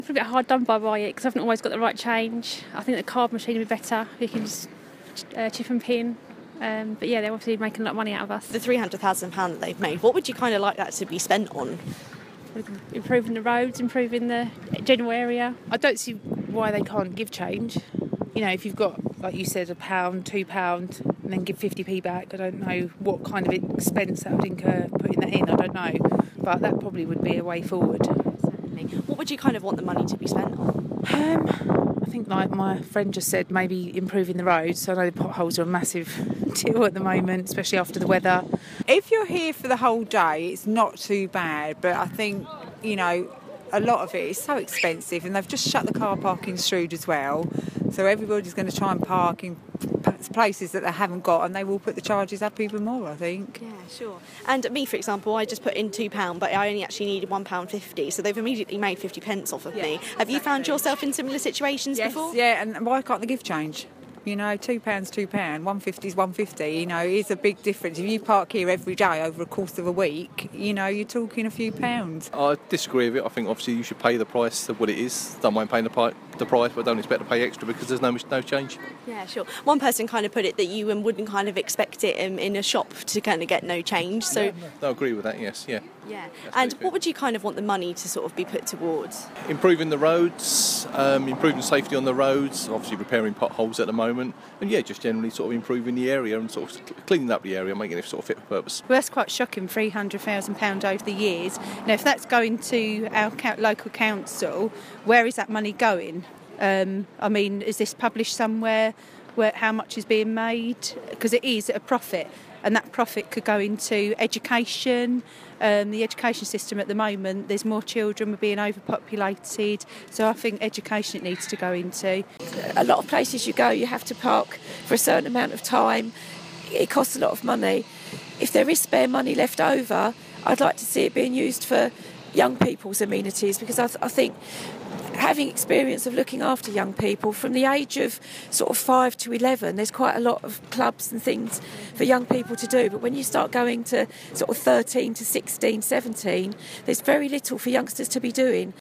I feel a bit hard done by it because I haven't always got the right change. I think the card machine would be better. You can just chip and pin. But yeah, they're obviously making a lot of money out of us. The £300,000 that they've made, what would you kind of like that to be spent on? Improving the roads, improving the general area. I don't see why they can't give change. You know, if you've got, like you said, £1, £2, and then give 50p back, I don't know what kind of expense that would incur putting that in, I don't know. But that probably would be a way forward. Certainly. What would you kind of want the money to be spent on? I think, like my friend just said, maybe improving the roads. I know the potholes are a massive deal at the moment, especially after the weather. If you're here for the whole day, it's not too bad, but I think, you know, a lot of it is so expensive, and they've just shut the car parking Strood as well, so everybody's going to try and park in places that they haven't got, and they will put the charges up even more, I think. Yeah, sure. And me, for example, I just put in £2, but I only actually needed £1.50, so they've immediately made 50p off of me. Have you found yourself in similar situations before? Yeah, and why can't they give change? You know, £2, £2, 150 is 150. You know, it is a big difference. If you park here every day over a course of a week, you know, you're talking a few pounds. I disagree with it. I think obviously you should pay the price of what it is. Don't mind paying the price, but don't expect to pay extra because there's no change. Yeah, sure. One person kind of put it that you wouldn't kind of expect it in a shop to kind of get no change. So Yeah, I agree with that. Yes, yeah. Yeah. And what would you kind of want the money to sort of be put towards? Improving the roads, improving safety on the roads, obviously repairing potholes at the moment, and yeah, just generally sort of improving the area and sort of cleaning up the area, making it sort of fit for purpose. Well, that's quite shocking, £300,000 over the years. Now, if that's going to our local council, where is that money going? I mean, is this published somewhere where how much is being made? Because it is a profit, and that profit could go into education. The education system at the moment, there's more children, we're being overpopulated, so I think education it needs to go into. A lot of places you go, you have to park for a certain amount of time. It costs a lot of money. If there is spare money left over, I'd like to see it being used for young people's amenities, because I think having experience of looking after young people from the age of sort of 5 to 11, there's quite a lot of clubs and things for young people to do, but when you start going to sort of 13 to 16, 17, there's very little for youngsters to be doing.